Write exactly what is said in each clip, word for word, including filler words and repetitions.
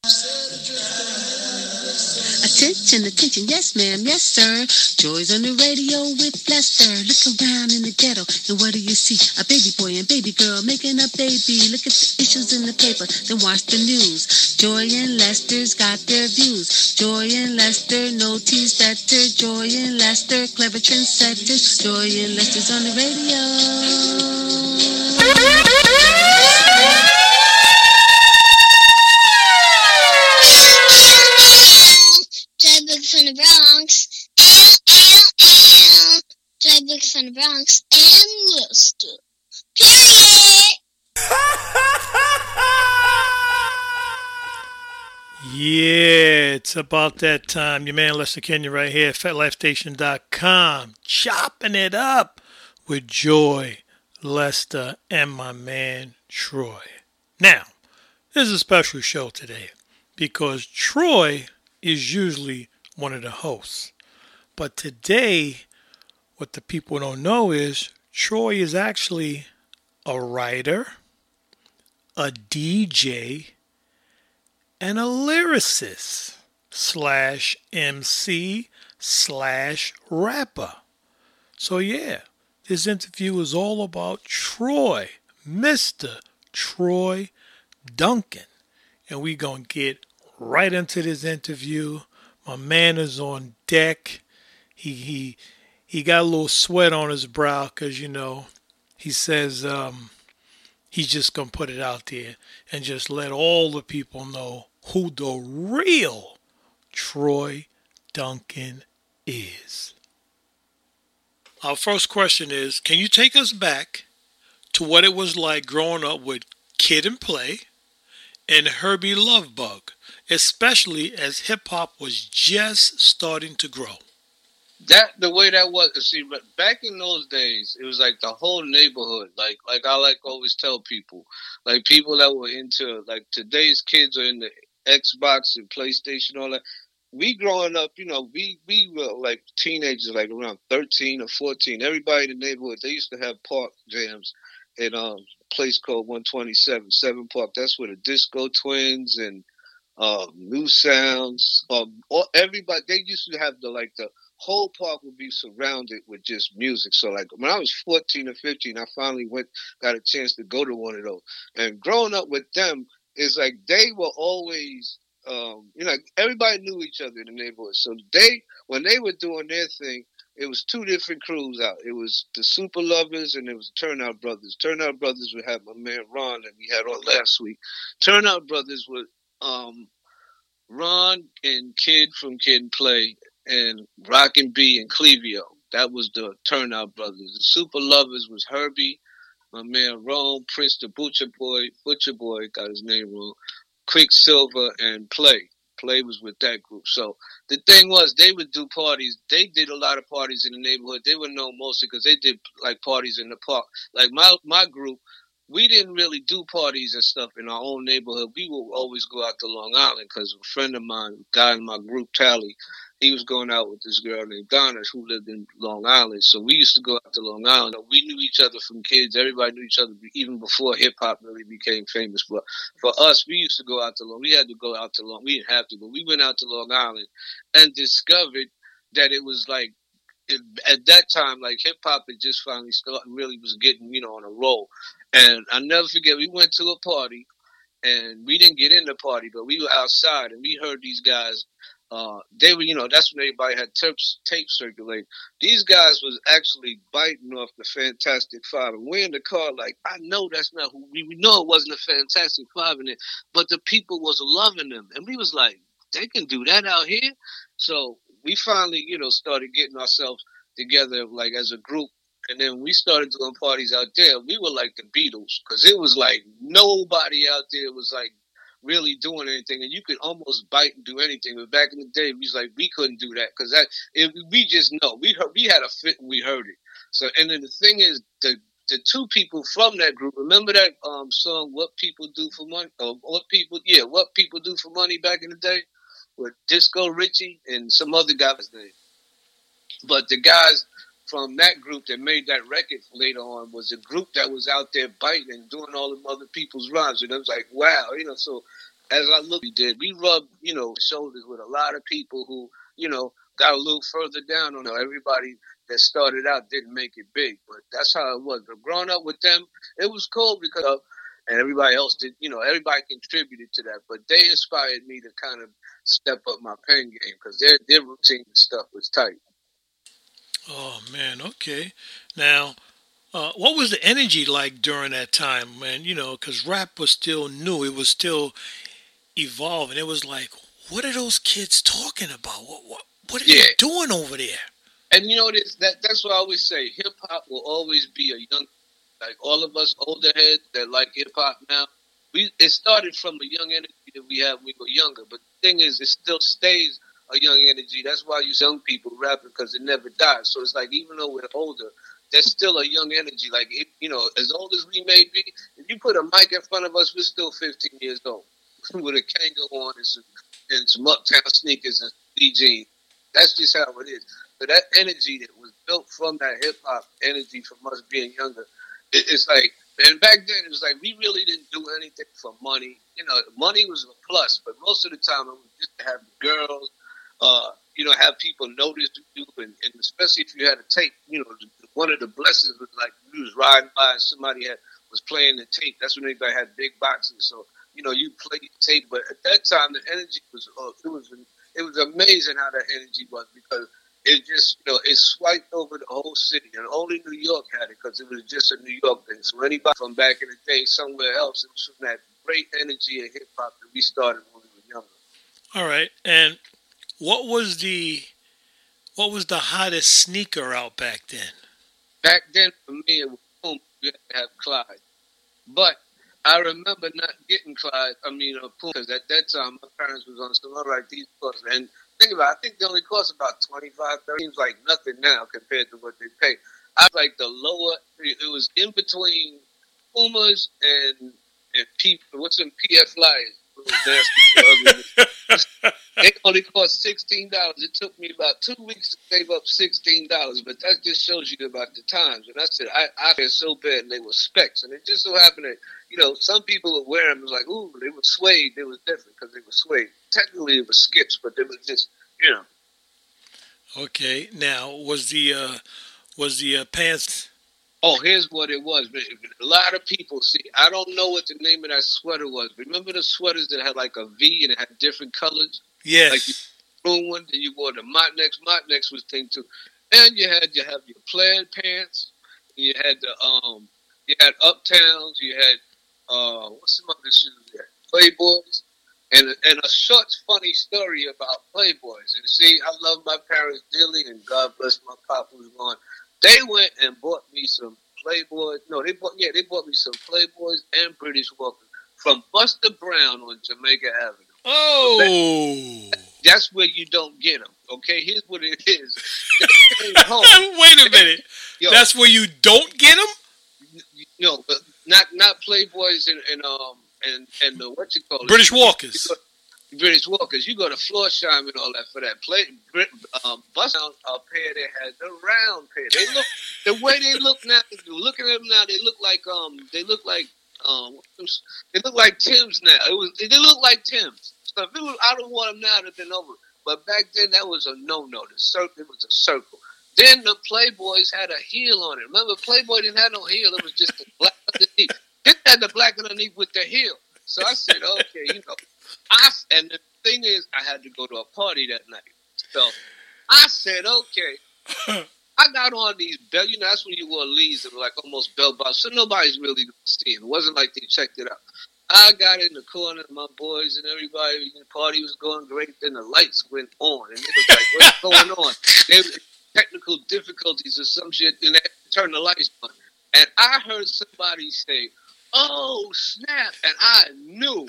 Attention, attention, yes ma'am, yes sir. Joy's on the radio with Lester. Look around in the ghetto, and what do you see? A baby boy and baby girl making a baby. Look at the issues in the paper, then watch the news. Joy and Lester's got their views. Joy and Lester, no tease better. Joy and Lester, clever trendsetters. Joy and Lester's on the radio. From the Bronx, and, and, and. Joy Books from the Bronx and Worcester. Period. Yeah, it's about that time. Your man Lester Kenya right here at fat life station dot com, chopping it up with Joy, Lester, and my man Troy. Now, this is a special show today because Troy is usually one of the hosts. But today, what the people don't know is Troy is actually a writer, a D J, and a lyricist slash M C slash rapper. So yeah, this interview is all about Troy, Mister Troy Duncan. And we gonna get right into this interview. My man is on deck. He he he got a little sweat on his brow because, you know, he says um, he's just going to put it out there and just let all the people know who the real Troy Duncan is. Our first question is, can you take us back to what it was like growing up with Kid and Play and Herbie Lovebug, especially as hip-hop was just starting to grow? That the way that was, see, but back in those days, it was like the whole neighborhood. Like, like I like always tell people, like people that were into, like today's kids are in the Xbox and PlayStation, all that. We growing up, you know, we we were like teenagers, like around thirteen or fourteen. Everybody in the neighborhood, they used to have park jams in um, a place called one twenty-seven, Seven Park. That's where the Disco Twins and uh, New Sounds, um, all, everybody, they used to have the like the whole park would be surrounded with just music. So like when I was fourteen or fifteen, I finally went, got a chance to go to one of those. And growing up with them, it's like they were always, um, you know, everybody knew each other in the neighborhood. So they, when they were doing their thing, it was two different crews out. It was the Super Lovers and it was Turnout Brothers. Turnout Brothers would have my man Ron that we had on last week. Turnout Brothers would, um, Ron and Kid from Kid and Play, and Rockin' B and Clevio. That was the Turnout Brothers. The Super Lovers was Herbie, my man Rome, Prince the Butcher Boy, Butcher Boy, got his name wrong, Quicksilver, and Play. Play was with that group. So the thing was, they would do parties. They did a lot of parties in the neighborhood. They were known mostly because they did like parties in the park. Like my my group, we didn't really do parties and stuff in our own neighborhood. We would always go out to Long Island because a friend of mine, a guy in my group, Tally, he was going out with this girl named Donna who lived in Long Island. So we used to go out to Long Island. We knew each other from kids. Everybody knew each other even before hip-hop really became famous. But for us, we used to go out to Long We had to go out to Long We didn't have to, but we went out to Long Island and discovered that it was like, it, at that time, like hip-hop had just finally started, really was getting, you know, on a roll. And I'll never forget, we went to a party, and we didn't get in the party, but we were outside, and we heard these guys. Uh, they were, you know, that's when everybody had tapes, tape circulating. These guys was actually biting off the Fantastic Five, and we're in the car like, I know that's not who we, we know it wasn't a Fantastic Five in it, but the people was loving them, and we was like, they can do that out here. So we finally, you know, started getting ourselves together like as a group. And then we started doing parties out there. We were like the Beatles because it was like nobody out there was like really doing anything. And you could almost bite and do anything. But back in the day, we was like, we couldn't do that because that it, we just know. We heard, we had a fit and we heard it. So, and then the thing is, the the two people from that group, remember that um, song, What People Do for Money? Or what people, yeah, What People Do for Money back in the day? With Disco Richie and some other guy's name. But the guys from that group that made that record later on was a group that was out there biting and doing all them other people's rhymes. And I was like, wow, you know, so as I look, we did. We rubbed, you know, shoulders with a lot of people who, you know, got a little further down on it. Everybody that started out didn't make it big, but that's how it was. But growing up with them, it was cool because of, and everybody else did, you know, everybody contributed to that. But they inspired me to kind of step up my pen game because their, their routine and stuff was tight. Oh, man, okay. Now, uh, what was the energy like during that time, man? You know, because rap was still new. It was still evolving. It was like, what are those kids talking about? What what, what are yeah. they doing over there? And you know, this, that that's what I always say. Hip-hop will always be a young, like all of us older heads that like hip-hop now, we it started from a young energy that we had when we were younger. But the thing is, it still stays a young energy. That's why you young people rapping, because it never dies. So it's like, even though we're older, there's still a young energy. Like, it, you know, as old as we may be, if you put a mic in front of us, we're still fifteen years old with a Kango on and some, and some Uptown sneakers and D jeans. That's just how it is. But that energy that was built from that hip-hop energy from us being younger, it, it's like, and back then it was like we really didn't do anything for money. You know, money was a plus, but most of the time it was just to have girls, uh, you know, have people notice you, and, and especially if you had a tape. You know, one of the blessings was like you was riding by and somebody had was playing the tape. That's when everybody had big boxes, so you know you played the tape. But at that time, the energy was uh, it was it was amazing how that energy was, because it just, you know, it swiped over the whole city, and only New York had it because it was just a New York thing. So anybody from back in the day somewhere else, it was from that great energy of hip hop that we started when we were younger. All right, and what was the what was the hottest sneaker out back then? Back then, for me, it was Puma. You had to have Clyde, but I remember not getting Clyde. I mean, uh, Puma, because at that time my parents was on some all right these books, and think about it, I think they only cost about twenty-five, thirty. Seems like nothing now compared to what they pay. I was like the lower, it was in between Pumas and, and P, what's in P F Flyers. They only cost sixteen dollars. It took me about two weeks to save up sixteen dollars, but that just shows you about the times. And I said, I, I felt so bad, and they were specs. And it just so happened that, you know, some people would wear them. It was like, ooh, they were suede. They was different because they were suede. Technically, it was skips, but they was just, you know. Okay. Now, was the uh, was the uh, pants? Oh, here's what it was. A lot of people see. I don't know what the name of that sweater was. Remember the sweaters that had like a V and it had different colors? Yes. Like you threw one, then you wore the Montnex. Montnex was thing too. And you had you have your plaid pants. You had the um, you had Uptowns. You had uh, what's some other shoes? You had Playboys. And and a short funny story about Playboys. And see, I love my parents dearly, and God bless my pop who's gone. They went and bought me some Playboys. No, they bought yeah, they bought me some Playboys and British Walkers from Buster Brown on Jamaica Avenue. Oh, so that, that's where you don't get them. Okay, here's what it is. Wait a minute. Yo, that's where you don't get them. You know, but not not Playboys and, and um and and the what you call it British Walkers. You go, British Walkers. You go to Florsheim and all that for that. Play um, Buster Brown, a pair they had the round pair. They look the way they look now. Looking at them now, they look like um they look like um they look like Tim's now. It was they look like Tim's. So if it was, I don't want them now, it'd have been over. But back then, that was a no-no. The circle, it was a circle. Then the Playboys had a heel on it. Remember, Playboy didn't have no heel. It was just the black underneath. This had the black underneath with the heel. So I said, okay, you know. I, and the thing is, I had to go to a party that night. So I said, okay. I got on these belt. You know, that's when you wore leaves that were like almost bell bottoms. So nobody's really seeing. It wasn't like they checked it out. I got in the corner, my boys and everybody, the party was going great. Then the lights went on, and it was like, what's going on? There were technical difficulties or some shit, and they had to turn the lights on. And I heard somebody say, oh, snap, and I knew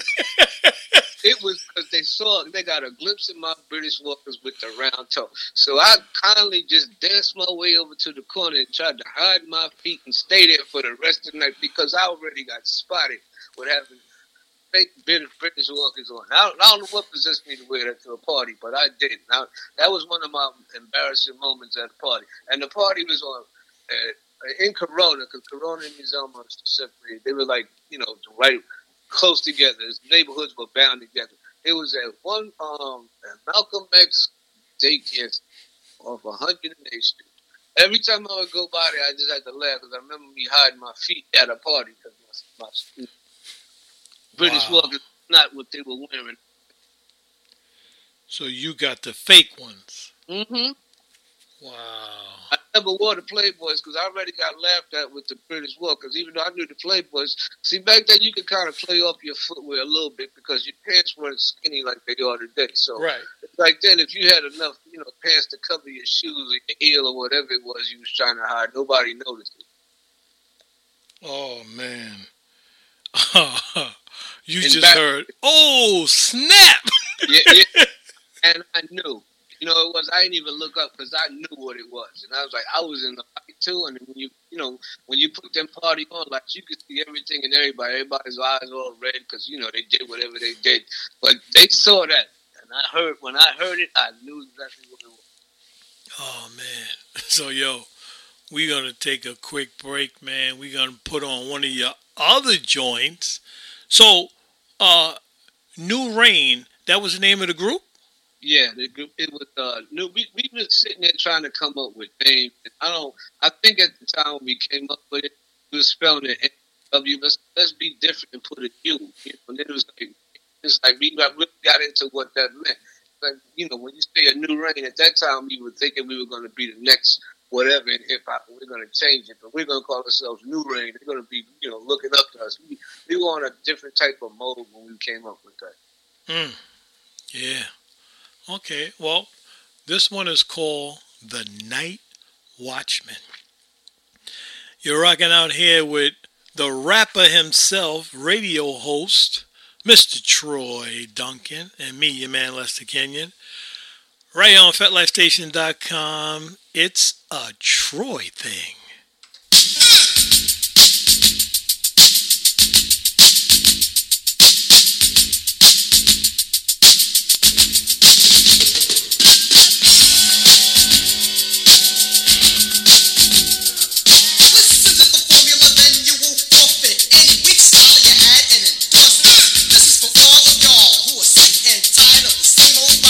it was because they saw, they got a glimpse of my British Walkers with the round toe. So I kindly just danced my way over to the corner and tried to hide my feet and stay there for the rest of the night because I already got spotted with having fake British Walkers on. I don't, I don't know what possessed me to wear that to a party, but I did. Now, that was one of my embarrassing moments at a party. And the party was on uh, in Corona, because Corona and These Elmos specifically, they were like, you know, right close together. His neighborhoods were bound together. It was at one um at Malcolm X daycare off one hundred eighth Street. Every time I would go by there, I just had to laugh because I remember me hiding my feet at a party because my, my British Wow. walkers not what they were wearing. So you got the fake ones. Mm-hmm. Wow. I never wore the Playboys because I already got laughed at with the British walkers. Even though I knew the Playboys, see back then you could kind of play off your footwear a little bit because your pants weren't skinny like they are today. So Right. back then, if you had enough, you know, pants to cover your shoes or your heel or whatever it was you was trying to hide, nobody noticed it. Oh man. You And just back- heard, oh snap! Yeah, yeah. And I knew. You know, it was, I didn't even look up because I knew what it was. And I was like, I was in the fight too. And when you, you know, when you put them party on, like, you could see everything and everybody. Everybody's eyes all red because, you know, they did whatever they did. But they saw that. And I heard, when I heard it, I knew exactly what it was. Oh man. So yo, we're gonna take a quick break, man. We're gonna put on one of your other joints. So, uh, New Rain, that was the name of the group? Yeah, the group, it was, uh, new. We, we been sitting there trying to come up with names. I don't, I think at the time when we came up with it, we was spelling it N W. Let's, let's be different and put a U. You know, and it was like, it's like we got, really got into what that meant. Like, you know, when you say a new reign, at that time we were thinking we were going to be the next whatever in hip hop, and we're going to change it, but we're going to call ourselves New Reign. They're going to be, you know, looking up to us. We, we were on a different type of mode when we came up with that. Hmm. Yeah. Okay. Well, this one is called The Night Watchman. You're rocking out here with the rapper himself, radio host, Mister Troy Duncan, and me, your man Lester Kenyon. Right here on Fat Life Station dot com, it's a Troy thing.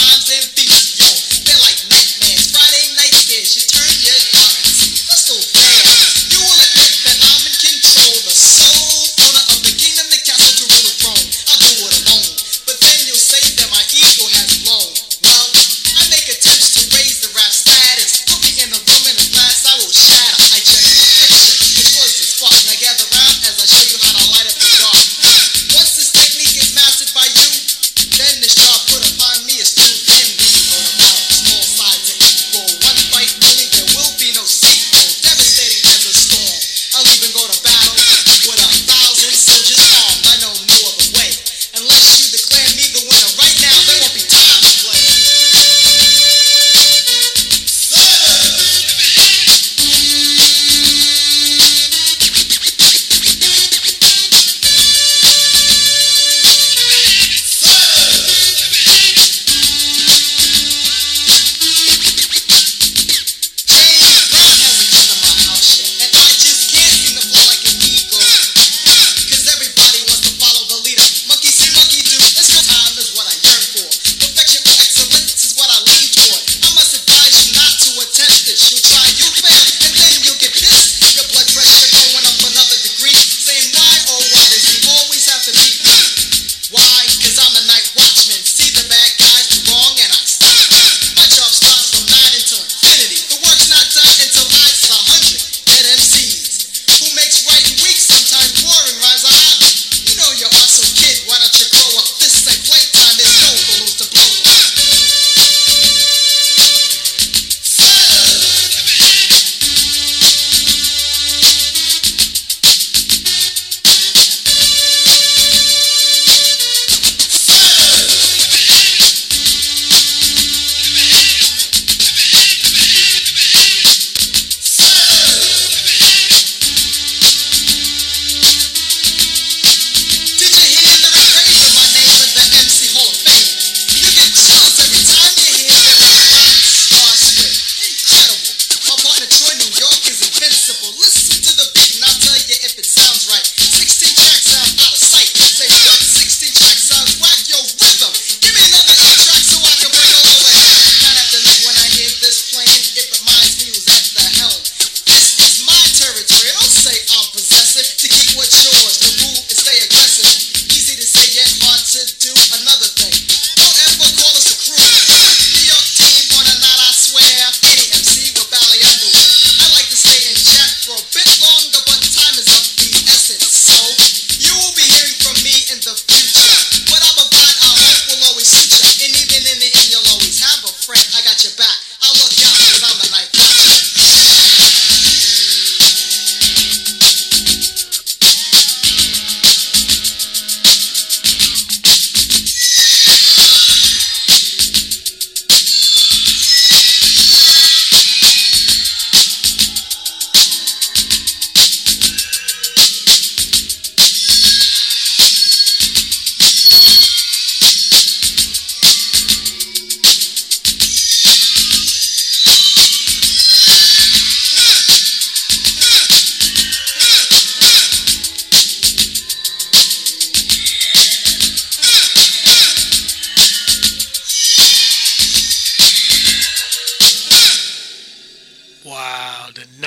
Friday night, you turn your garments. Let's go.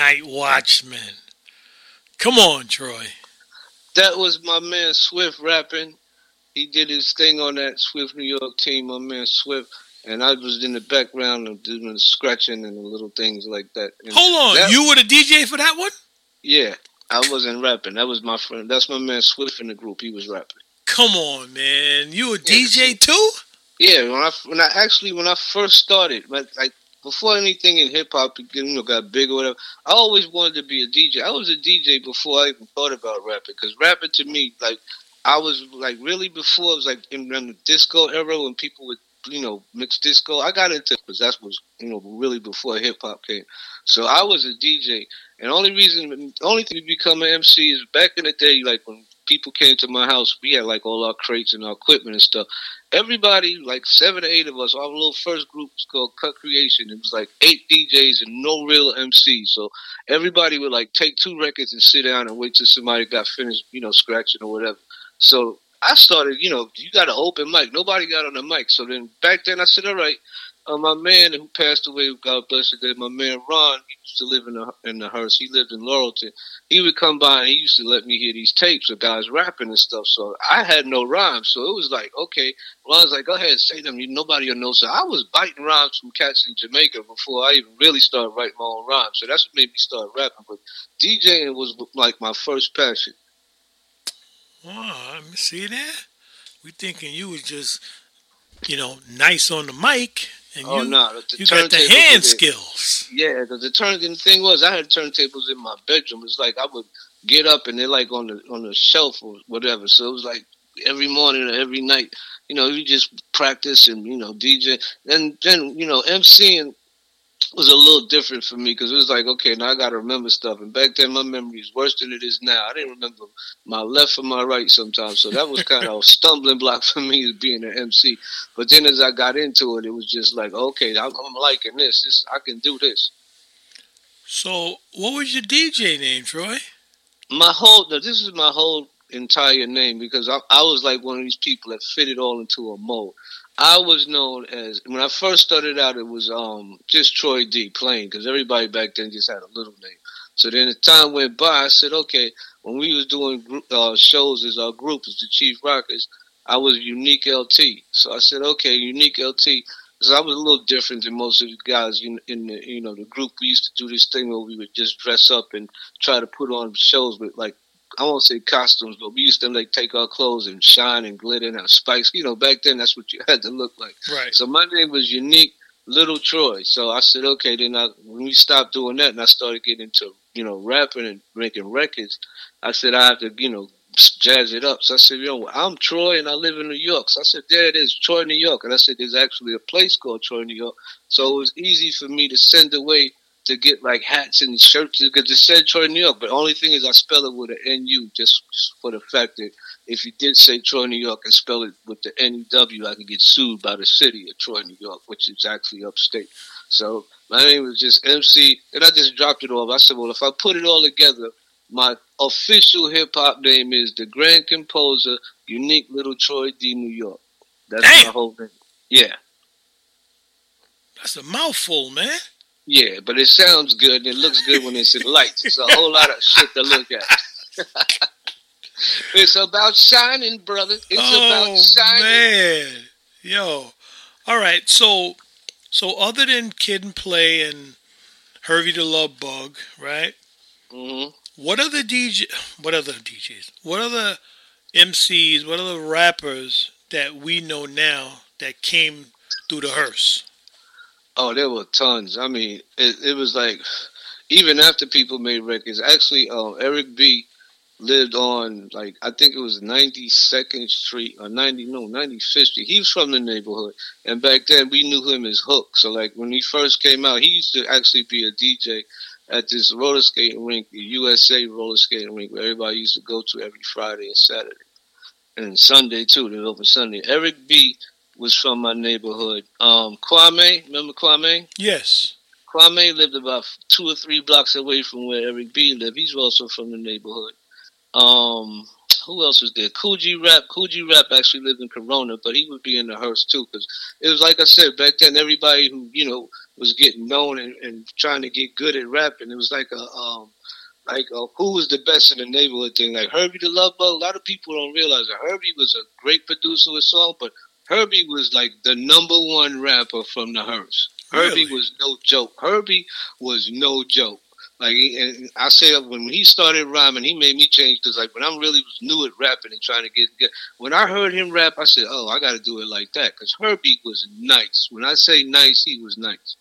Night Watchman. Come on, Troy. That was my man Swift rapping. He did his thing on that Swift New York team, my man Swift. And I was in the background of doing the scratching and the little things like that. And Hold on. that, you were the D J for that one? Yeah. I wasn't rapping. That was my friend. That's my man Swift in the group. He was rapping. Come on, man. You a yeah. D J too? Yeah. When I, when I actually, when I first started, like, like before anything in hip-hop you know, got big or whatever, I always wanted to be a D J. I was a D J before I even thought about rapping. Because rapping to me, like, I was, like, really before, it was, like, in, in the disco era when people would, you know, mix disco. I got into it because that was, you know, really before hip-hop came. So I was a D J. And the only reason, the only thing to become an M C is back in the day, like, when people came to my house, we had, like, all our crates and our equipment and stuff. Everybody, like, seven or eight of us, our little first group was called Cut Creation. It was, like, eight D Js and no real M Cs. So everybody would, like, take two records and sit down and wait till somebody got finished, you know, scratching or whatever. So I started, you know, you got an open mic. Nobody got on the mic. So then back then I said, all right, uh, my man who passed away, God bless him, my man Ron, he used to live in the, in the hearse. He lived in Laurelton. He would come by and he used to let me hear these tapes of guys rapping and stuff. So I had no rhymes. So it was like, okay, Ron's like, go ahead, say them. Nobody will know. So I was biting rhymes from cats in Jamaica before I even really started writing my own rhymes. So that's what made me start rapping. But DJing was like my first passion. Wow, let me see that. We thinking you was just, you know, nice on the mic, and oh, you, no, the you got the hand skills. Yeah, because the turn the thing was, I had turntables in my bedroom. It's like I would get up and they're like on the on the shelf or whatever. So it was like every morning or every night, you know, you just practice and you know D J. And then you know MCing was a little different for me because it was like, okay, now I got to remember stuff. And back then, my memory is worse than it is now. I didn't remember my left from my right sometimes. So that was kind of a stumbling block for me as being an M C. But then as I got into it, it was just like, okay, I'm, I'm liking this. this. I can do this. So what was your D J name, Troy? My whole, this is my whole entire name because I, I was like one of these people that fit it all into a mold. I was known as, when I first started out, it was um just Troy D, plain, because everybody back then just had a little name. So then as time went by, I said, okay, when we was doing group, uh, shows as our group, as the Chief Rockers, I was Unique L T. So I said, okay, Unique L T. So I was a little different than most of the guys in, in the, you know, the group. We used to do this thing where we would just dress up and try to put on shows with, like, I won't say costumes, but we used to like take our clothes and shine and glitter and have spikes. You know, back then that's what you had to look like. Right. So my name was Unique Little Troy. So I said, okay, then I, when we stopped doing that and I started getting into, you know, rapping and making records, I said I have to, you know, jazz it up. So I said, you know, I'm Troy and I live in New York. So I said, there it is, Troy, New York. And I said, there's actually a place called Troy, New York. So it was easy for me to send away to get like hats and shirts because it said Troy, New York. But the only thing is I spell it with an N U just for the fact that if you did say Troy, New York and spell it with the N E W, I could get sued by the city of Troy, New York, which is actually upstate. So my name was just M C, and I just dropped it off. I said, well, if I put it all together, my official hip-hop name is the Grand Composer, Unique Little Troy D, New York. That's Damn. My whole thing. Yeah. That's a mouthful, man. Yeah, but it sounds good and it looks good when it's in lights. It's a whole lot of shit to look at. It's about shining, brother. It's oh, about shining. Man. Yo. All right. So so other than Kid and Play and Herbie the Love Bug, right? Mm-hmm. What other D J what other D Js? What other M Cs, what other rappers that we know now that came through the hearse? Oh, there were tons. I mean, it, it was like, even after people made records, actually, um, Eric B lived on, like, I think it was ninety-second Street, or ninety, no, ninety-fifth Street. He was from the neighborhood. And back then, we knew him as Hook. So, like, when he first came out, he used to actually be a D J at this roller skating rink, the U S A roller skating rink, where everybody used to go to every Friday and Saturday. And Sunday, too. They were open Sunday. Eric B was from my neighborhood. Um, Kwame, remember Kwame? Yes. Kwame lived about two or three blocks away from where Eric B lived. He's also from the neighborhood. Um, who else was there? Kool G Rap. Kool G Rap actually lived in Corona, but he would be in the hearse too, because it was like I said back then. Everybody who you know was getting known and, and trying to get good at rapping. It was like a um, like uh, who was the best in the neighborhood thing. Like Herbie the Love Bug. A lot of people don't realize that Herbie was a great producer of song, but Herbie was like the number one rapper from the Hearst. Herbie Really? was no joke. Herbie was no joke. Like, and I say when he started rhyming, he made me change because, like, when I really was new at rapping and trying to get, get when I heard him rap, I said, "Oh, I got to do it like that." Because Herbie was nice. When I say nice, he was nice.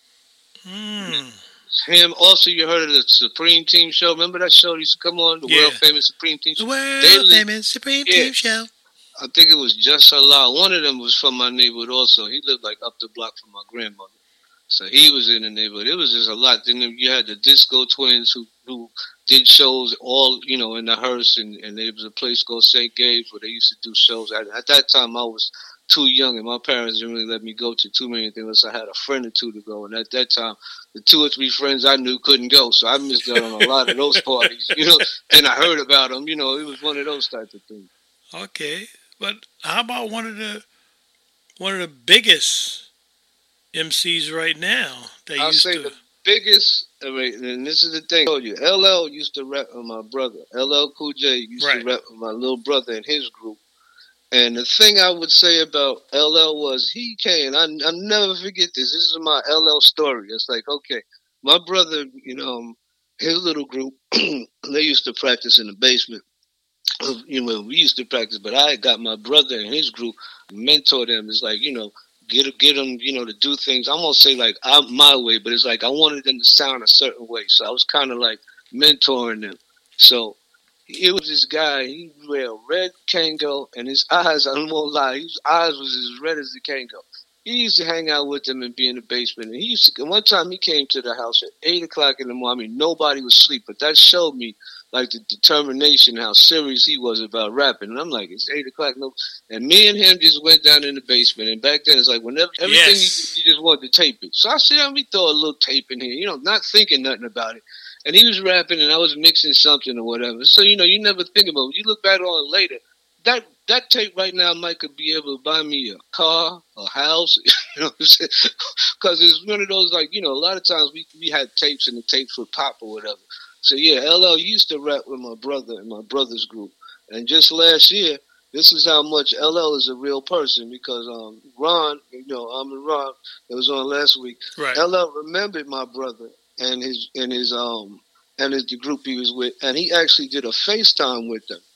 Mm. Him. Also, you heard of the Supreme Team show? Remember that show that used to come on, the Yeah. world famous Supreme Team show? The world They- famous Supreme Yeah. Team Show. I think it was Just Allah. One of them was from my neighborhood also. He lived like up the block from my grandmother. So he was in the neighborhood. It was just a lot. Then you had the Disco Twins who, who did shows all, you know, in the Hearst. And, and there was a place called Saint Gabe's where they used to do shows. At, at that time, I was too young and my parents didn't really let me go to too many things. So I had a friend or two to go. And at that time, the two or three friends I knew couldn't go. So I missed out on a lot of those parties. You know, then I heard about them. You know, it was one of those type of things. Okay, but how about one of the one of the biggest M Cs right now that I'll used say to? the biggest, I mean, and this is the thing I told you, L L used to rap with my brother. L L Cool J used Right. to rap with my little brother and his group. And the thing I would say about L L was he came, I, I'll never forget this. This is my L L story. It's like, okay, my brother, you know, his little group, they used to practice in the basement. You know, we used to practice, but I got my brother and his group, mentor them. It's like, you know, get get them, you know, to do things. I won't say like I'm my way, but it's like I wanted them to sound a certain way. So I was kind of like mentoring them. So it was this guy. He wear a red Kango, and his eyes, I don't want to lie, his eyes was as red as the Kango. He used to hang out with them and be in the basement. And he used to. One time he came to the house at eight o'clock in the morning. I mean, nobody was asleep, but that showed me like the determination, how serious he was about rapping. And I'm like, it's eight o'clock, no. And me and him just went down in the basement. And back then, it's like whenever everything Yes. you, you just wanted to tape it. So I said, let me throw a little tape in here, you know, not thinking nothing about it. And he was rapping, and I was mixing something or whatever. So you know, you never think about it. You look back on it later. That that tape right now might could be able to buy me a car, a house, you know what I'm saying? Because it's one of those, like, you know, a lot of times we we had tapes and the tapes would pop or whatever. So yeah, L L used to rap with my brother and my brother's group. And just last year, this is how much L L is a real person because um Ron, you know, I'm Ron that was on last week. Right. L L remembered my brother and his and his um and his, the group he was with, and he actually did a FaceTime with them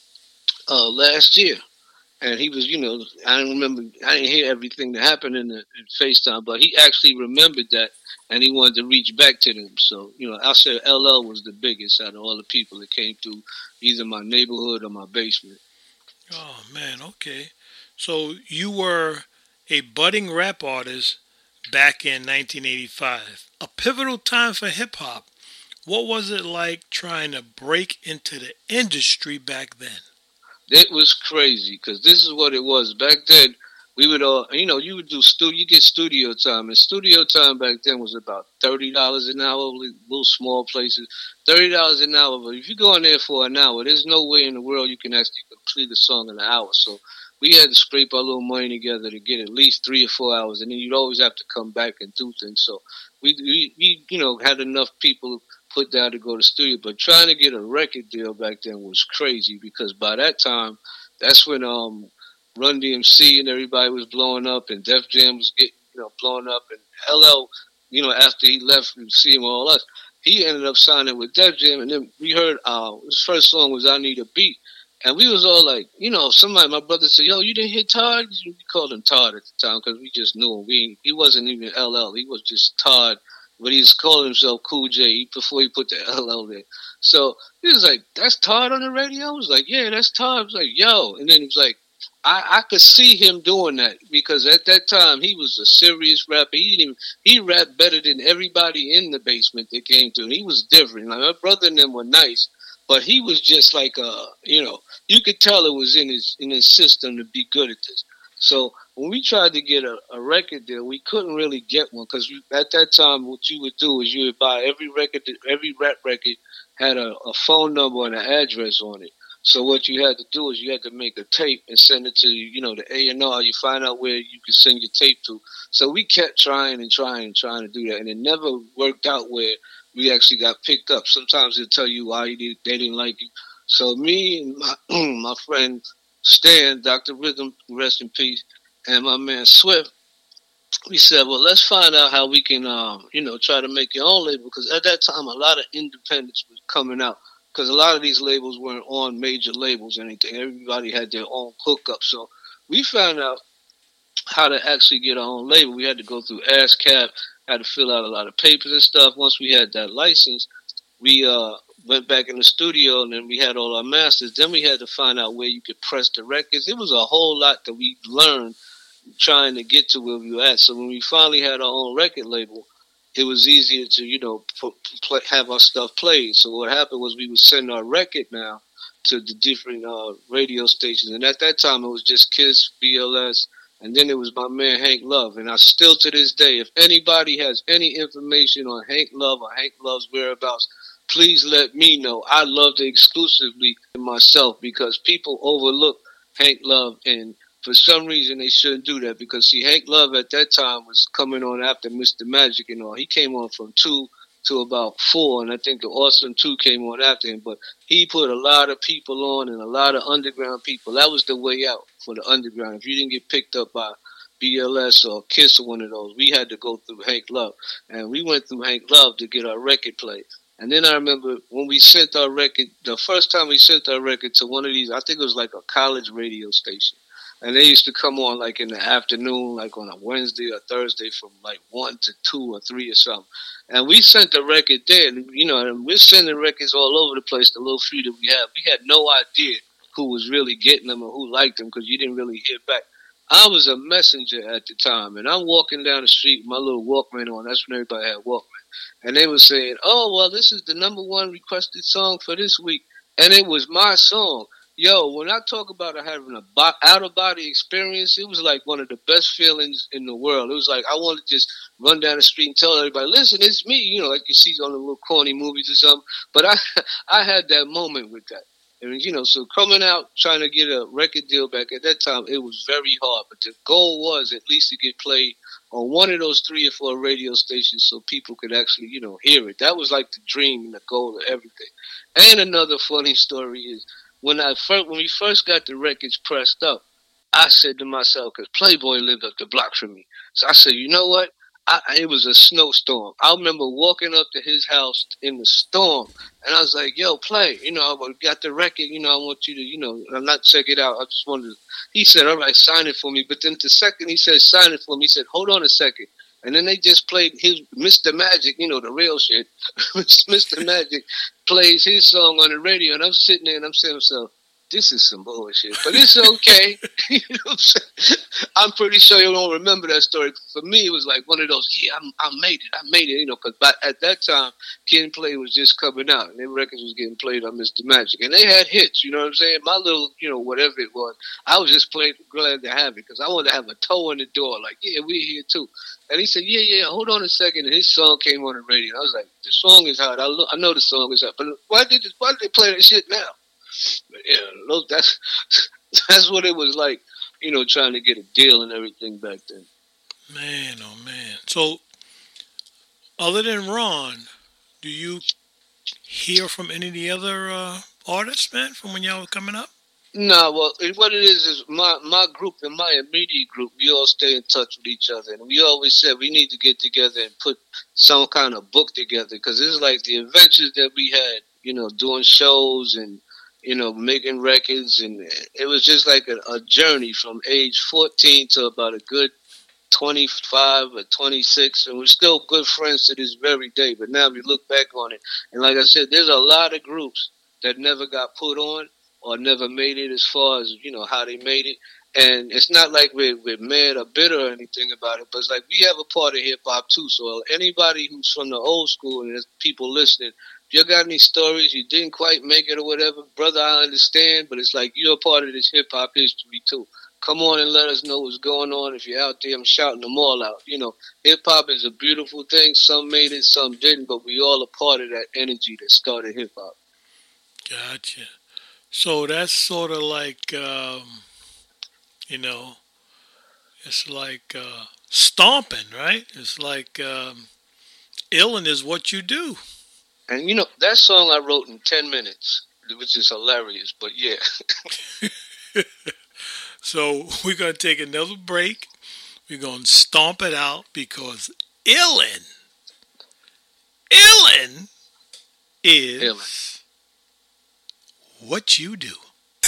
uh, last year. And he was, you know, I don't remember, I didn't hear everything that happened in the in FaceTime, but he actually remembered that, and he wanted to reach back to them. So, you know, I said L L was the biggest out of all the people that came through either my neighborhood or my basement. Oh man, okay. So you were a budding rap artist back in nineteen eighty-five, a pivotal time for hip hop. What was it like trying to break into the industry back then? It was crazy because this is what it was back then. We would all, you know, you would do stu, you get studio time, and studio time back then was about thirty dollars an hour. Little small places, thirty dollars an hour. But if you go in there for an hour, there's no way in the world you can actually complete a song in an hour. So we had to scrape our little money together to get at least three or four hours, and then you'd always have to come back and do things. So we, we, we you know, had enough people put down to go to studio, but trying to get a record deal back then was crazy because by that time, that's when um Run D M C and everybody was blowing up, and Def Jam was getting, you know, blowing up, and L L, you know, after he left and see him all us, he ended up signing with Def Jam, and then we heard uh his first song was I Need a Beat, and we was all like, you know, somebody, my brother said, yo, you didn't hear Todd? We called him Todd at the time because we just knew him. We he wasn't even L L, he was just Todd. But he was calling himself Cool J before he put the L L there. So he was like, that's Todd on the radio? I was like, yeah, that's Todd. I was like, yo. And then he was like, I, I could see him doing that because at that time he was a serious rapper. He didn't even, he rapped better than everybody in the basement that came through. He was different. Like my brother and them were nice, but he was just like, uh, you know, you could tell it was in his in his system to be good at this. So when we tried to get a, a record deal, we couldn't really get one because at that time, what you would do is you would buy every record, every rap record had a, a phone number and an address on it. So what you had to do is you had to make a tape and send it to, you know, the A and R. You find out where you could send your tape to. So we kept trying and trying and trying to do that, and it never worked out where we actually got picked up. Sometimes they'll tell you why you did, they didn't like you. So me and my, my friend Stan, Doctor Rhythm, rest in peace, and my man Swift, we said, well, let's find out how we can, um, you know, try to make your own label. Because at that time, a lot of independents was coming out. Because a lot of these labels weren't on major labels or anything. Everybody had their own hookup. So we found out how to actually get our own label. We had to go through ASCAP, had to fill out a lot of papers and stuff. Once we had that license, we uh, went back in the studio, and then we had all our masters. Then we had to find out where you could press the records. It was a whole lot that we learned trying to get to where we were at. So when we finally had our own record label, it was easier to, you know, put, play, have our stuff played. So what happened was we would send our record now to the different uh, radio stations. And at that time, it was just KISS, B L S, and then it was my man Hank Love. And I still, to this day, if anybody has any information on Hank Love or Hank Love's whereabouts, please let me know. I love to exclusively myself, because people overlook Hank Love, and for some reason they shouldn't do that, because see, Hank Love at that time was coming on after Mister Magic and all. He came on from two to about four, and I think the Awesome Two came on after him. But he put a lot of people on, and a lot of underground people. That was the way out for the underground. If you didn't get picked up by B L S or KISS or one of those, we had to go through Hank Love. And we went through Hank Love to get our record played. And then I remember when we sent our record, the first time we sent our record to one of these, I think it was like a college radio station. And they used to come on like in the afternoon, like on a Wednesday or Thursday from like one to two or three or something. And we sent the record there. You know, and we're sending records all over the place, the little few that we have. We had no idea who was really getting them or who liked them, because you didn't really hear back. I was a messenger at the time, and I'm walking down the street with my little Walkman on. That's when everybody had Walkman. And they were saying, oh, well, this is the number one requested song for this week. And it was my song. Yo, when I talk about having a bo- out-of-body experience, it was like one of the best feelings in the world. It was like I wanted to just run down the street and tell everybody, listen, it's me, you know, like you see on the little corny movies or something. But I I had that moment with that. And, you know, so coming out, trying to get a record deal back at that time, it was very hard. But the goal was at least to get played on one of those three or four radio stations so people could actually, you know, hear it. That was like the dream and the goal of everything. And another funny story is, When I first, when we first got the records pressed up, I said to myself, because Playboy lived up the block from me, so I said, you know what? I, it was a snowstorm. I remember walking up to his house in the storm, and I was like, yo, Play, you know, I got the record, you know, I want you to, you know, I'm not check it out. I just wanted to, he said, all right, sign it for me. But then the second he said, sign it for me, he said, hold on a second. And then they just played his Mister Magic, you know, the real shit. Mister Magic plays his song on the radio, and I'm sitting there and I'm saying to myself, this is some bullshit, but it's okay. You know what I'm saying? I'm pretty sure you don't remember that story. For me, it was like one of those, yeah, I'm, I made it. I made it, you know, because at that time, Kid and Play was just coming out, and their records was getting played on Mister Magic. And they had hits, you know what I'm saying? My little, you know, whatever it was, I was just playing, glad to have it, because I wanted to have a toe in the door, like, yeah, we're here too. And he said, yeah, yeah, hold on a second. And his song came on the radio. And I was like, the song is hot. I, lo- I know the song is hot. But why did, this, why did they play that shit now? But yeah, look, that's, that's what it was like, you know, trying to get a deal and everything back then. Man, oh, man. So, other than Ron, do you hear from any of the other uh, artists, man, from when y'all were coming up? No, well, what it is is my, my group and my immediate group, we all stay in touch with each other. And we always said we need to get together and put some kind of book together, because it's like the adventures that we had, you know, doing shows and, you know, making records. And it was just like a, a journey from age fourteen to about a good twenty-five or twenty-six. And we're still good friends to this very day. But now we look back on it. And like I said, there's a lot of groups that never got put on or never made it as far as, you know, how they made it. And it's not like we're, we're mad or bitter or anything about it, but it's like we have a part of hip-hop too. So anybody who's from the old school and there's people listening, if you got any stories, you didn't quite make it or whatever, brother, I understand, but it's like you're a part of this hip-hop history too. Come on and let us know what's going on. If you're out there, I'm shouting them all out. You know, hip-hop is a beautiful thing. Some made it, some didn't, but we all a part of that energy that started hip-hop. Gotcha. So that's sort of like, um, you know, it's like uh, stomping, right? It's like um, illin is what you do. And you know that song I wrote in ten minutes, which is hilarious. But yeah, So we're going to take another break. We're going to stomp it out because illin, illin Illin. is what you do.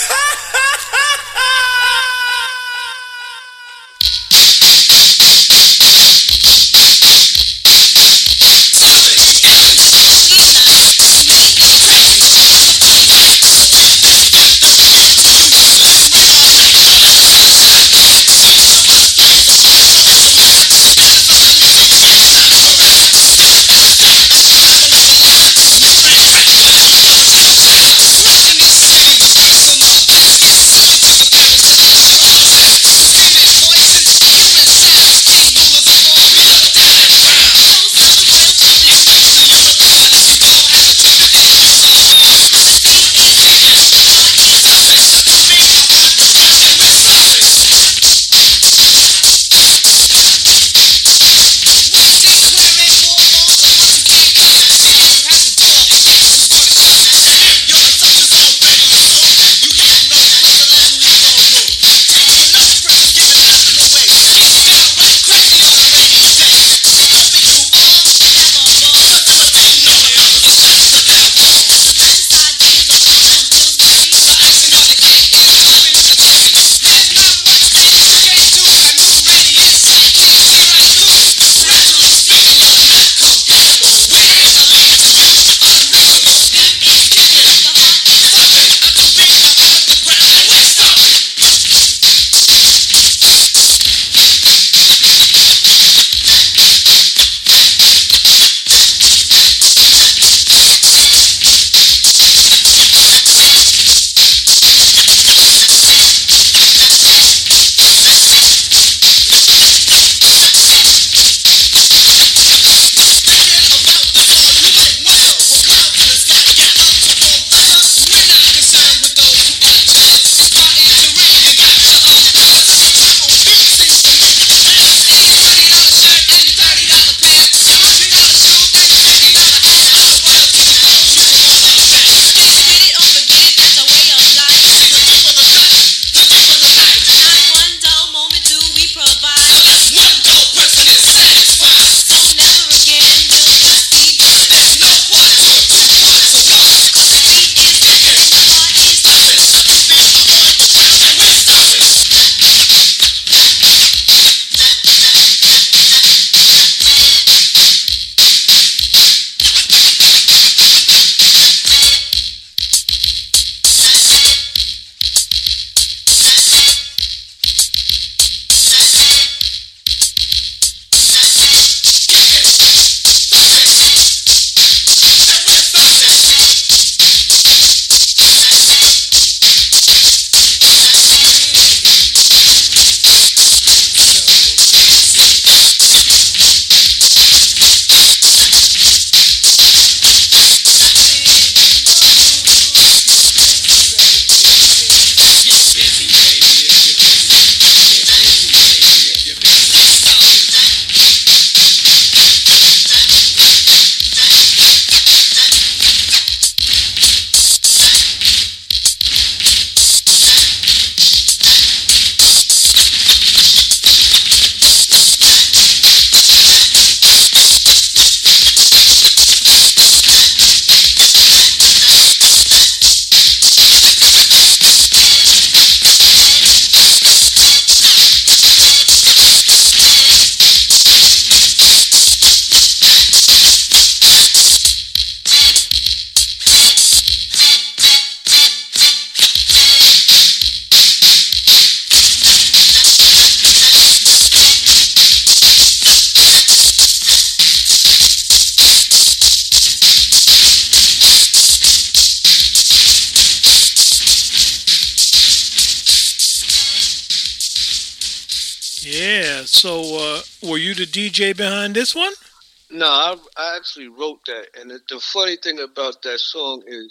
Yeah. So, uh, were you the D J behind this one? no, I, I actually wrote that. And the, the funny thing about that song is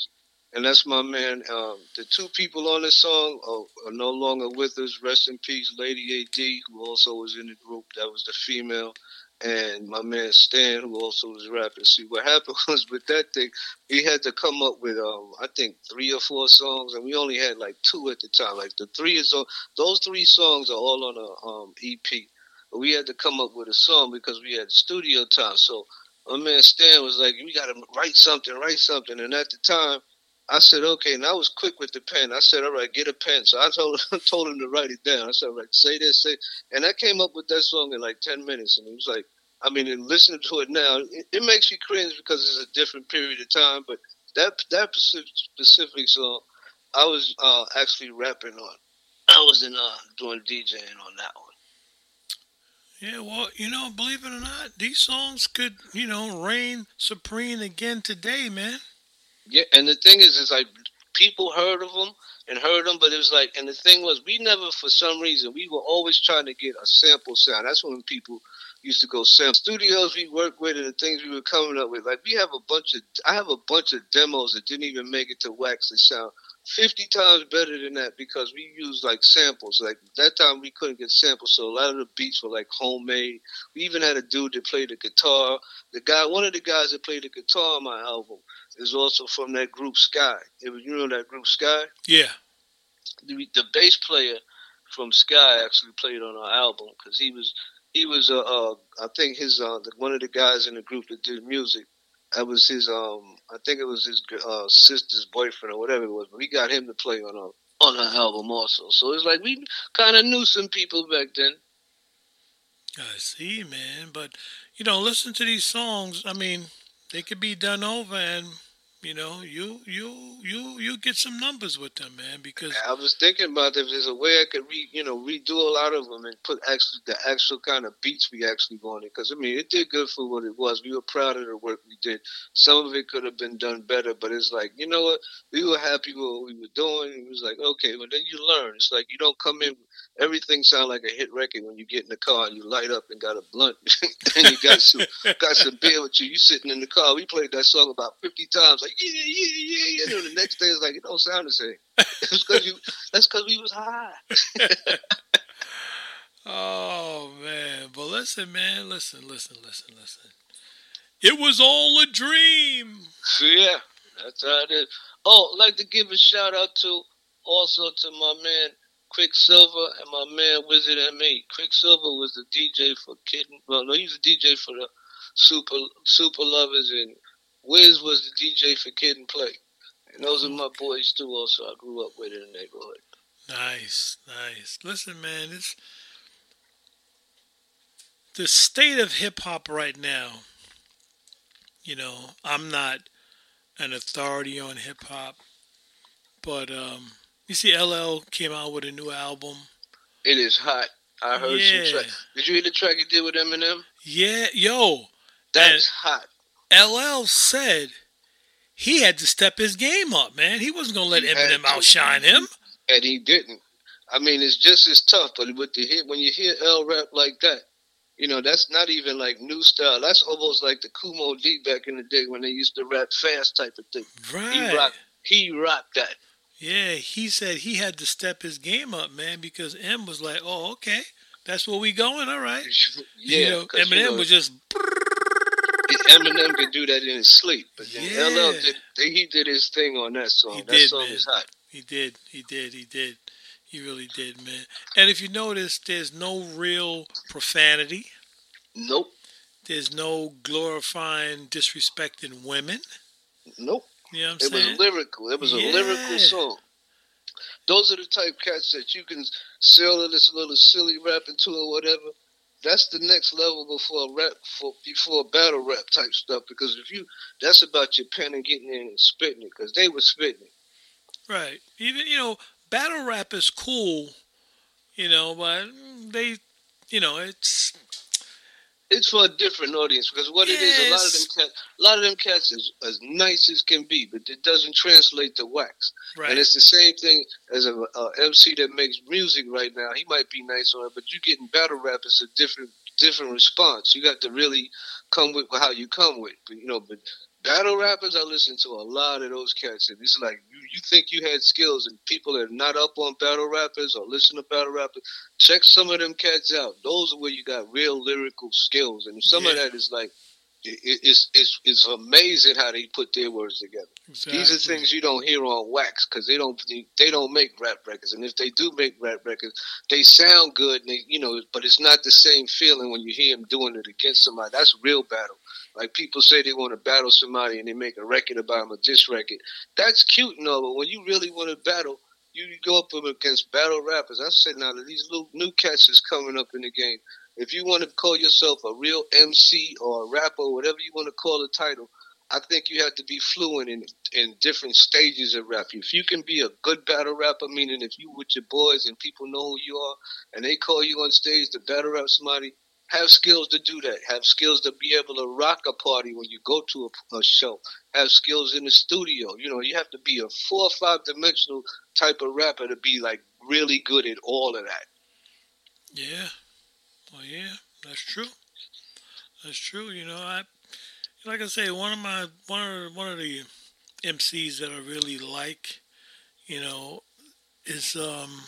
and that's my man. Um, the two people on this song are, are no longer with us. Rest in peace, Lady A D, who also was in the group. That was the female. And my man Stan, who also was rapping. See, what happened was with that thing, we had to come up with, um, I think, three or four songs, and we only had like two at the time. Like the three is all, those three songs are all on a um, E P. But we had to come up with a song because we had studio time. So my man Stan was like, "We got to write something, write something." And at the time, I said, "Okay." And I was quick with the pen. I said, "All right, get a pen." So I told told him to write it down. I said, "All right, say this, say." And I came up with that song in like ten minutes. And he was like, I mean, and listening to it now, it, it makes you cringe because it's a different period of time. But that that specific song, I was uh, actually rapping on. I was in uh, doing DJing on that one. Yeah, well, you know, believe it or not, these songs could, you know, reign supreme again today, man. Yeah, and the thing is, is like people heard of them and heard them, but it was like, and the thing was, we never, for some reason, we were always trying to get a sample sound. That's when people used to go sample studios we worked with and the things we were coming up with. Like we have a bunch of, I have a bunch of demos that didn't even make it to wax that sound fifty times better than that because we used like samples. Like that time we couldn't get samples, so a lot of the beats were like homemade. We even had a dude that played the guitar. The guy, one of the guys that played the guitar on my album is also from that group Sky. It was, you know that group Sky? Yeah. The, the bass player from Sky actually played on our album because he was he was uh, uh I think his uh the, one of the guys in the group that did music. That was his um I think it was his uh, sister's boyfriend or whatever it was. But we got him to play on our on our album also. So it's like we kind of knew some people back then. I see, man. But you know, listen to these songs. I mean, they could be done over, and you know, you you you you get some numbers with them, man. Because I was thinking about if there's a way I could re you know redo a lot of them and put actually the actual kind of beats we actually wanted. Because I mean, it did good for what it was. We were proud of the work we did. Some of it could have been done better, but it's like, you know what, we were happy with what we were doing. It was like, okay, well then you learn. It's like you don't come in. Everything sounds like a hit record when you get in the car and you light up and got a blunt and you got some got some beer with you. You sitting in the car. We played that song about fifty times. Like yeah, yeah, yeah, yeah. And the next day it's like it don't sound the same. It's cause you. That's because we was high. Oh man, but listen, man, listen, listen, listen, listen. It was all a dream. So yeah, that's how it is. Oh, I'd like to give a shout out to also to my man Quicksilver and my man Wizard M E. Quicksilver was the D J for Kitten. Well, no, he was the D J for the Super Super Lovers, and Wiz was the D J for Kid and Play. And those are my boys too. Also, I grew up with in the neighborhood. Nice, nice. Listen, man, it's the state of hip hop right now. You know, I'm not an authority on hip hop, but um. You see, L L came out with a new album. It is hot. I heard yeah. some track. Did you hear the track he did with Eminem? Yeah, yo. That's hot. L L said he had to step his game up, man. He wasn't going to let Eminem outshine him. And he didn't. I mean, it's just as tough, but with the hit, when you hear L rap like that, you know, that's not even like new style. That's almost like the Kumo D back in the day when they used to rap fast type of thing. Right. He rocked, he rocked that. Yeah, he said he had to step his game up, man, because M was like, "Oh, okay, that's where we going, all right." Yeah, you know, Eminem you know, was just. Eminem could do that in his sleep, but then yeah. L L did. He did his thing on that song. He that did, song man. is hot. He did. He did. He did. He really did, man. And if you notice, there's no real profanity. Nope. There's no glorifying, disrespecting women. Nope. You know what I'm it saying? was lyrical. It was yeah. a lyrical song. Those are the type cats that you can sell this little silly rap into or whatever. That's the next level before rap, for, before battle rap type stuff. Because if you, that's about your pen and getting in and spitting it. Because they were spitting it. Right. Even, you know, battle rap is cool, you know, but they, you know, it's... It's for a different audience because what yes. it is, a lot of them cats, a lot of them cats is as nice as can be, but it doesn't translate to wax. Right. And it's the same thing as a, a M C that makes music right now. He might be nice on it, but you getting battle rap is a different different response. You got to really come with how you come with. But, you know, but Battle rappers, I listen to a lot of those cats, and it's like you, you think you had skills, and people that are not up on battle rappers or listen to battle rappers, check some of them cats out. Those are where you got real lyrical skills, and some Yeah. of that is like it, it's it's it's amazing how they put their words together. Exactly. These are things you don't hear on wax because they don't they don't make rap records, and if they do make rap records, they sound good, and they you know, but it's not the same feeling when you hear them doing it against somebody. That's real battle. Like people say they want to battle somebody and they make a record about them, a diss record. That's cute and all, but when you really want to battle, you go up against battle rappers. I said now that these little new cats is coming up in the game. If you want to call yourself a real M C or a rapper, whatever you want to call the title, I think you have to be fluent in in different stages of rap. If you can be a good battle rapper, meaning if you with your boys and people know who you are, and they call you on stage to battle rap somebody, have skills to do that. Have skills to be able to rock a party when you go to a, a show. Have skills in the studio. You know, you have to be a four or five dimensional type of rapper to be like really good at all of that. Yeah. Well, yeah, that's true. That's true. You know, I like I say, one of my one of one of the M Cs that I really like, you know, is um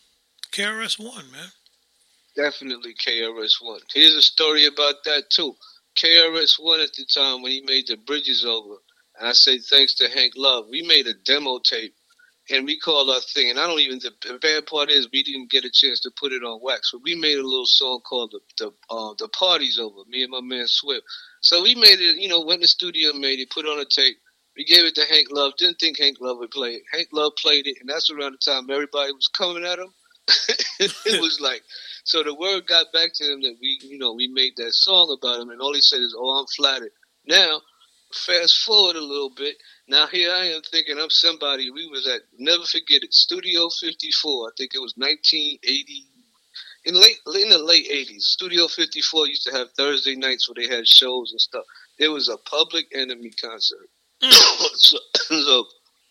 K R S One, man. Definitely K R S One. Here's a story about that too. K R S One at the time when he made the Bridges Over, and I say thanks to Hank Love, we made a demo tape and we called our thing. And I don't even. The bad part is we didn't get a chance to put it on wax, but we made a little song called the the uh, the Party's Over. Me and my man Swift. So we made it. You know, went in the studio, made it, put it on a tape. We gave it to Hank Love. Didn't think Hank Love would play it. Hank Love played it, and that's around the time everybody was coming at him. It was like, so the word got back to him that we, you know, we made that song about him, and all he said is, "Oh, I'm flattered." Now, fast forward a little bit. Now here I am thinking I'm somebody. We was at, never forget it, Studio fifty-four. I think it was nineteen eighty. In late in the late eighties, Studio fifty-four used to have Thursday nights where they had shows and stuff. It was a Public Enemy concert. so, so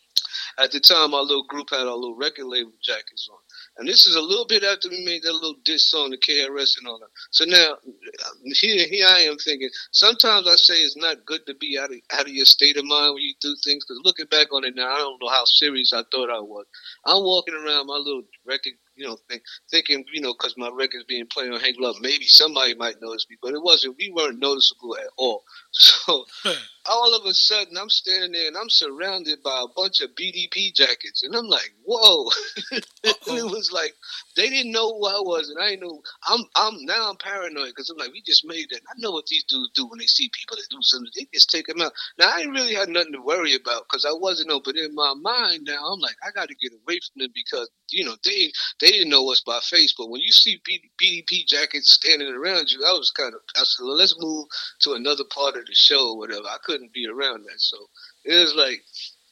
at the time, our little group had our little record label jackets on. And this is a little bit after we made that little diss song to K R S and all that. So now, here, here I am thinking, sometimes I say it's not good to be out of, out of your state of mind when you do things, because looking back on it now, I don't know how serious I thought I was. I'm walking around my little record, you know, think, thinking, you know, because my record's being played on Hank Love, maybe somebody might notice me, but it wasn't. We weren't noticeable at all. So all of a sudden, I'm standing there and I'm surrounded by a bunch of B D P jackets, and I'm like, whoa. And it was like they didn't know who I was, and I didn't know. I'm, I'm now I'm paranoid because I'm like, we just made that. I know what these dudes do when they see people that do something. They just take them out. Now I really had nothing to worry about because I wasn't open in my mind. Now I'm like, I got to get away from them because you know they they didn't know us by face. But when you see B D P jackets standing around you, I was kind of. I said, well, let's move to another part of the show or whatever. I couldn't be around that, so it was like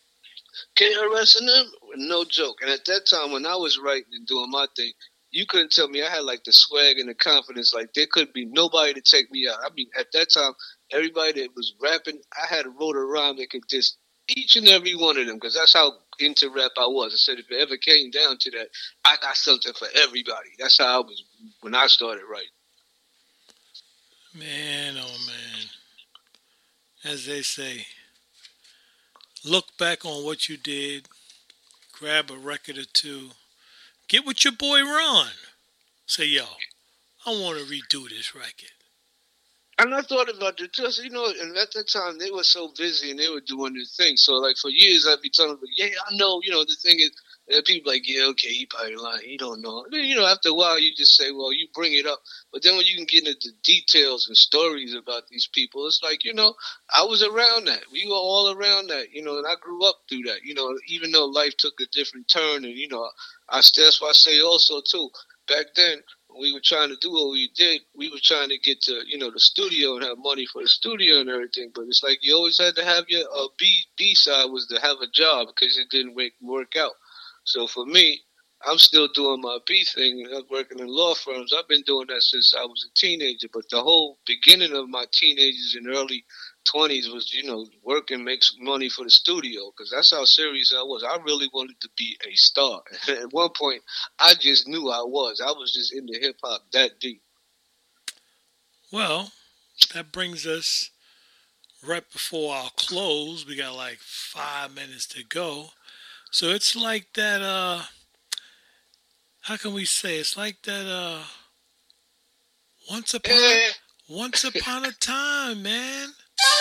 K R S and them, no joke. And at that time, when I was writing and doing my thing, you couldn't tell me I had like the swag and the confidence. Like there could be nobody to take me out. I mean, at that time, everybody that was rapping, I had a wrote a rhyme that could just each and every one of them, because that's how into rap I was. I said if it ever came down to that, I got something for everybody. That's how I was when I started writing. Man, oh man. As they say, look back on what you did, grab a record or two, get with your boy Ron. Say, yo, I want to redo this record. And I thought about it too. So, you know, and at that time they were so busy and they were doing their thing. So, like for years, I'd be telling them, "Yeah, I know." You know, the thing is, and people like, "Yeah, okay, he probably lying. He don't know." And then, you know, after a while, you just say, "Well, you bring it up." But then when you can get into the details and stories about these people, it's like, you know, I was around that. We were all around that. You know, and I grew up through that. You know, even though life took a different turn, and you know, I that's why I say also too. Back then, we were trying to do what we did. We were trying to get to, you know, the studio and have money for the studio and everything. But it's like you always had to have your uh, B B side was to have a job because it didn't work work out. So for me, I'm still doing my B thing. I'm working in law firms. I've been doing that since I was a teenager. But the whole beginning of my teenagers and early twenties was, you know, work and make some money for the studio, because that's how serious I was. I really wanted to be a star. At one point, I just knew I was. I was just into hip-hop that deep. Well, that brings us right before our close. We got like five minutes to go. So it's like that, uh, how can we say? It's like that, uh, once upon, Yeah. once upon a time, man.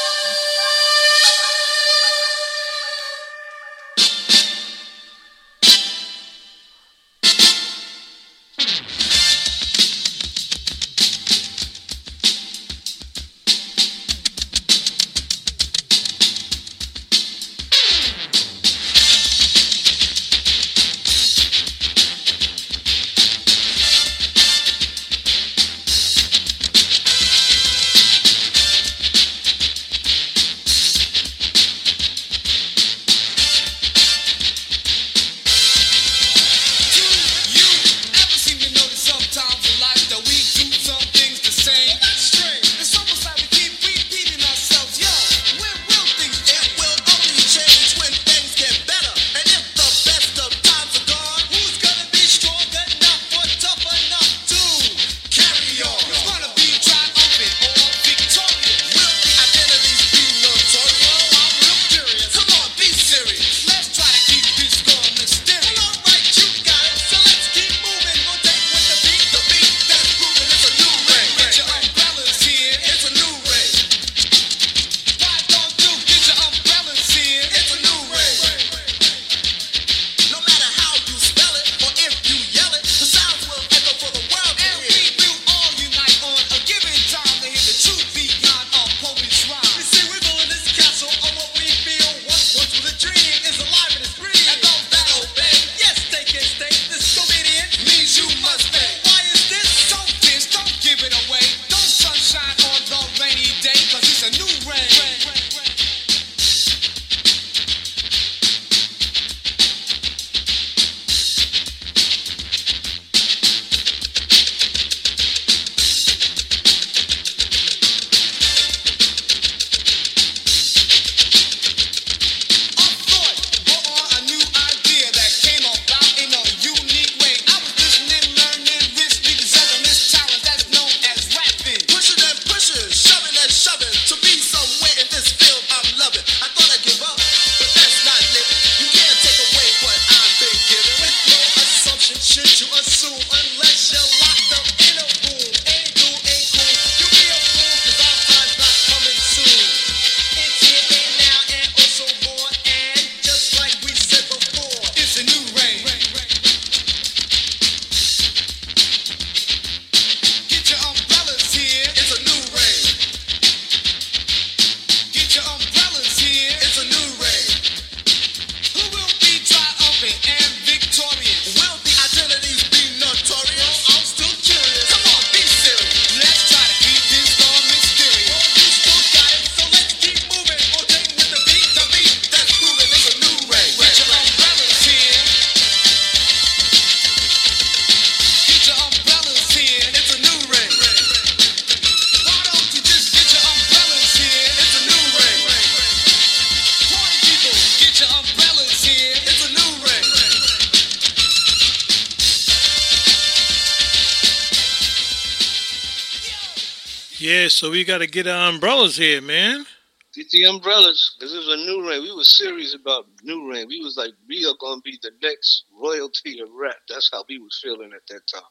Yeah, so we got to get our umbrellas here, man. Get the umbrellas. This is a new rain. We were serious about new rain. We was like, we are going to be the next royalty of rap. That's how we was feeling at that time.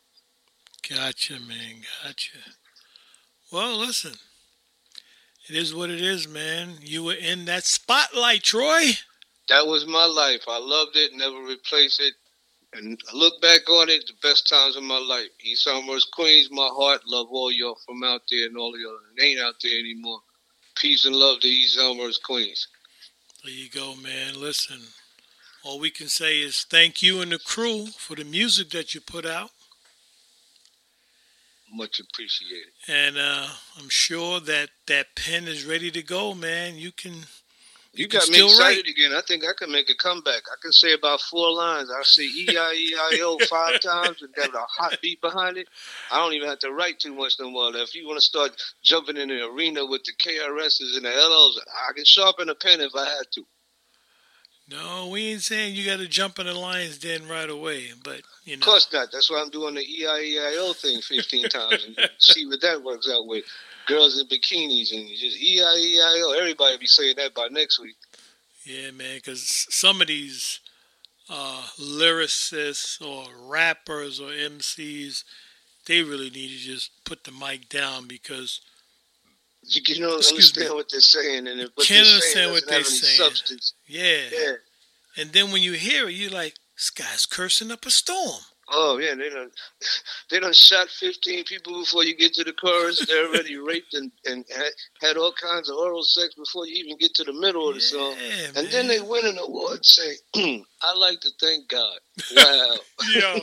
Gotcha, man. Gotcha. Well, listen. It is what it is, man. You were in that spotlight, Troy. That was my life. I loved it. Never replace it. And I look back on it, the best times of my life. East Elmhurst, Queens, my heart. Love all y'all from out there and all of y'all that ain't out there anymore. Peace and love to East Elmhurst, Queens. There you go, man. Listen, all we can say is thank you and the crew for the music that you put out. Much appreciated. And uh, I'm sure that that pen is ready to go, man. You can... You, you got me excited write. again. I think I can make a comeback. I can say about four lines. I say E I E I O five times and have a hot beat behind it. I don't even have to write too much no more. If you want to start jumping in the arena with the K R S's and the L Os, I can sharpen a pen if I had to. No, we ain't saying you got to jump in the lion's den right away, but, you know. Of course not. That's why I'm doing the E I E I O thing fifteen times and see what that works out with. girls in bikinis and just E I E I O. Everybody be saying that by next week. Yeah, man, because some of these uh, lyricists or rappers or M Cs, they really need to just put the mic down because you can understand me. what they're saying, and if what can't they're understand saying what they're saying. Substance. Yeah. yeah. And then when you hear it, you're like, this guy's cursing up a storm. Oh yeah, they done they done shot fifteen people before you get to the chorus. They're already raped and, and had, had all kinds of oral sex before you even get to the middle of the yeah, song. Man. And then they win an award and say, I like to thank God. Wow. yeah.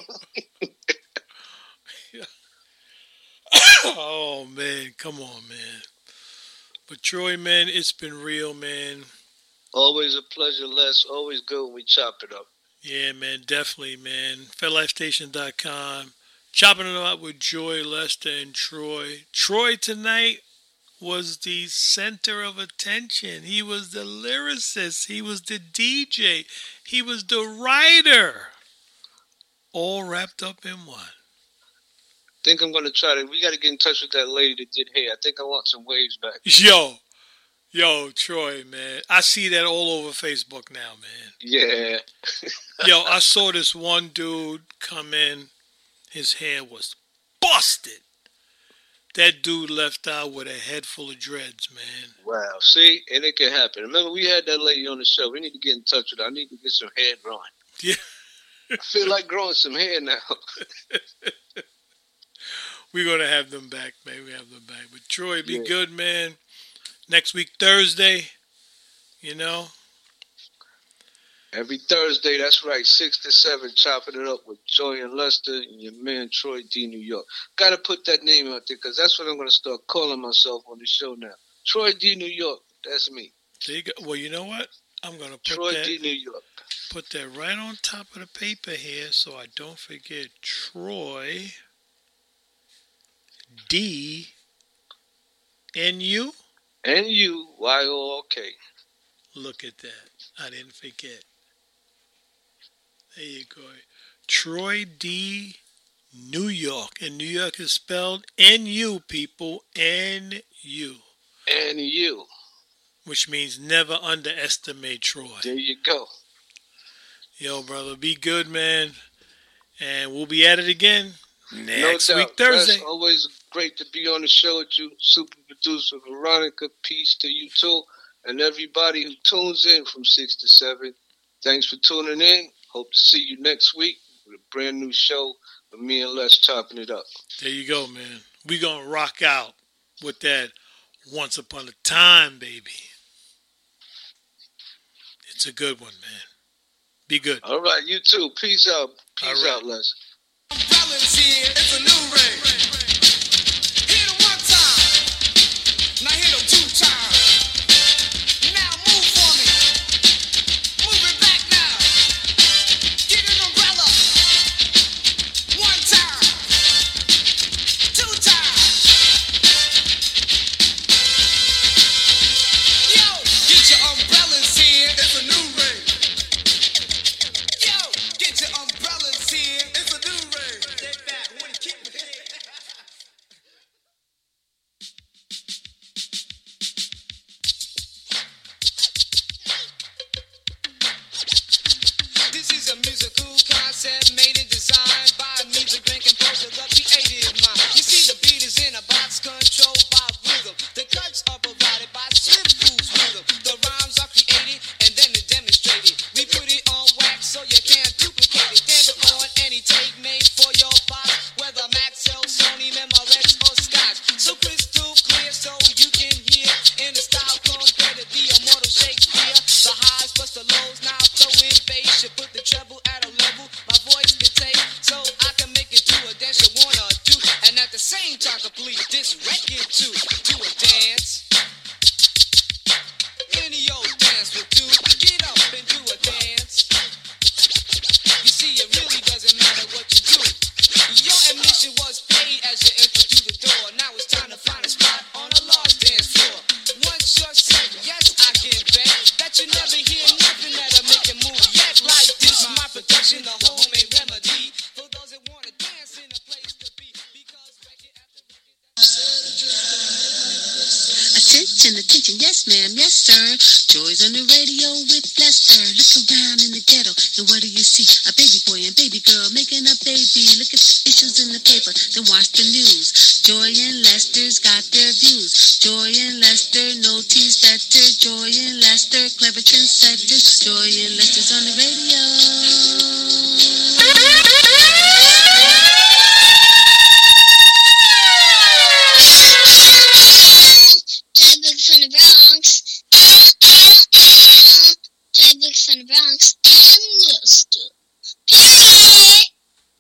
yeah. Oh man, come on, man. But Troy, man, it's been real, man. Always a pleasure, Les. Always good when we chop it up. Yeah, man, definitely, man. Fed Life Station dot com. Chopping it up with Joy, Lester, and Troy. Troy tonight was the center of attention. He was the lyricist. He was the D J. He was the writer. All wrapped up in one. I think I'm going to try to... We got to get in touch with that lady that did hair. I think I want some waves back. Yo. Yo, Troy, man. I see that all over Facebook now, man. Yeah. Yo, I saw this one dude come in. His hair was busted. That dude left out with a head full of dreads, man. Wow. See? And it can happen. Remember, we had that lady on the show. We need to get in touch with her. I need to get some hair growing. Yeah. I feel like growing some hair now. We're going to have them back, man. We have them back. But Troy, be yeah. good, man. Next week, Thursday, you know. Every Thursday, that's right, six to seven, chopping it up with Joy and Lester and your man, Troy D. New York. Got to put that name out there because that's what I'm going to start calling myself on the show now. Troy D. New York, that's me. There you go. Well, you know what? I'm going to put Troy that, D. New York. Put that right on top of the paper here so I don't forget. Troy D. N U? N U Y O K. Look at that. I didn't forget. There you go. Troy D. New York. And New York is spelled N U, people. N U. N U. Which means never underestimate Troy. There you go. Yo, brother, be good, man. And we'll be at it again next no doubt. week, Thursday. That's always great to be on the show with you. Super producer Veronica, peace to you too. And everybody who tunes in from six to seven. Thanks for tuning in. Hope to see you next week with a brand new show with me and Les chopping it up. There you go, man. We gonna rock out with that Once Upon a Time, baby. It's a good one, man. Be good. All right, you too. Peace out. Peace right. out, Les. Balance here, it's a new ring. Hit him one time. Now hit him two times. Now move for me. Move it back now. Get an umbrella. One time. Two times. Yo, get your umbrellas here. It's a new ring. Yo, get your umbrellas here. It's a new ring. Stay back. When you keep it. This is a musical concept made and designed by a music bank composer, the creative mind. You see, the beat is in a box controlled by rhythm. The cuts are provided by Slim Foods rhythm. The rhymes are created and then they're demonstrated. We put it on wax so you can't duplicate it. Then put on any tape made for your box, whether Maxell, Sony, Memorex, or Scotch. So crystal clear so you can hear in a style compared to the immortal Shakespeare. The highs plus the lows, now throw in bass. You put the treble at a level my voice can take, so I can make it do a dance you wanna do, and at the same time complete this record too. Do a dance. Any old dance will do. Get up and do a dance. You see, it really doesn't matter what you do. Your admission was paid as you entered through the door. Now it's time to find a spot on a large dance floor. Once you're set, yes, I can bet that you never hear nothing that'll make you move yet. Like this, my production, the homemade remedy for those that wanna dance in a place to be. Because record after record. attention, attention, yes ma'am, yes sir. Joy's on the radio with Lester. Look around in the ghetto, and what do you see? A baby boy and baby girl making a baby. Look at the issues in the paper, then watch the news. Joy and Lester's got their views. Joy and Lester, no tease better. Joy and Lester, clever trendsetters. Joy and Lester's on the radio.